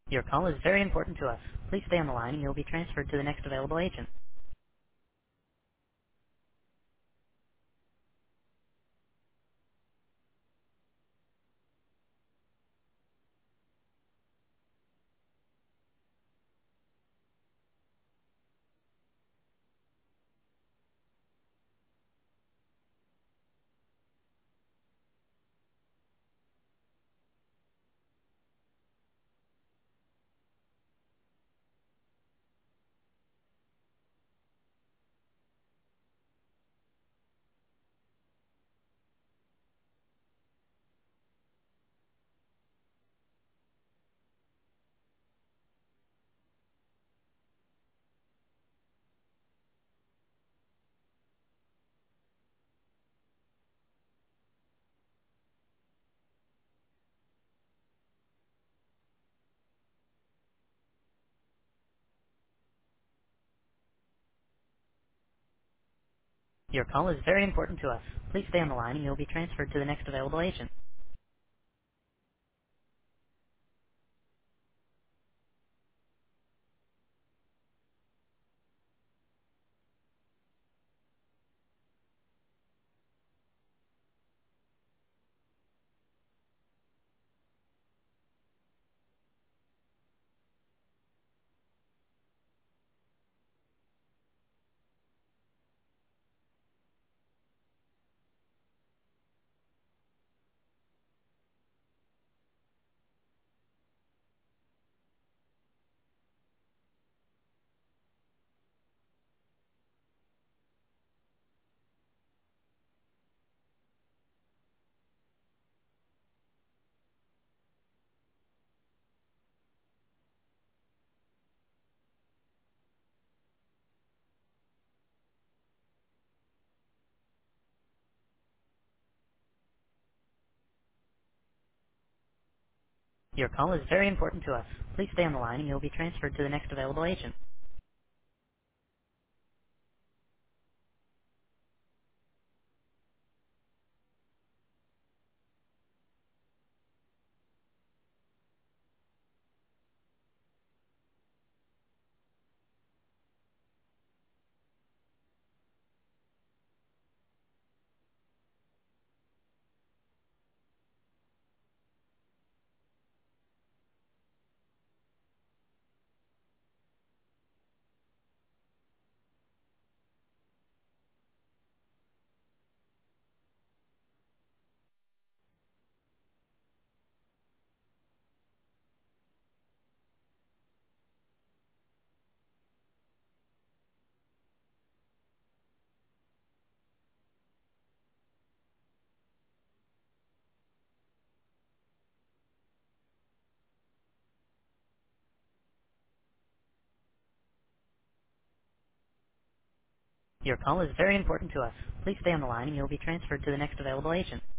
Your call is very important to us. Please stay on the line and you'll be transferred to the next available agent. Your call is very important to us. Please stay on the line and you'll be transferred to the next available agent. Your call is very important to us. Please stay on the line and you'll be transferred to the next available agent. Your call is very important to us. Please stay on the line and you'll be transferred to the next available agent.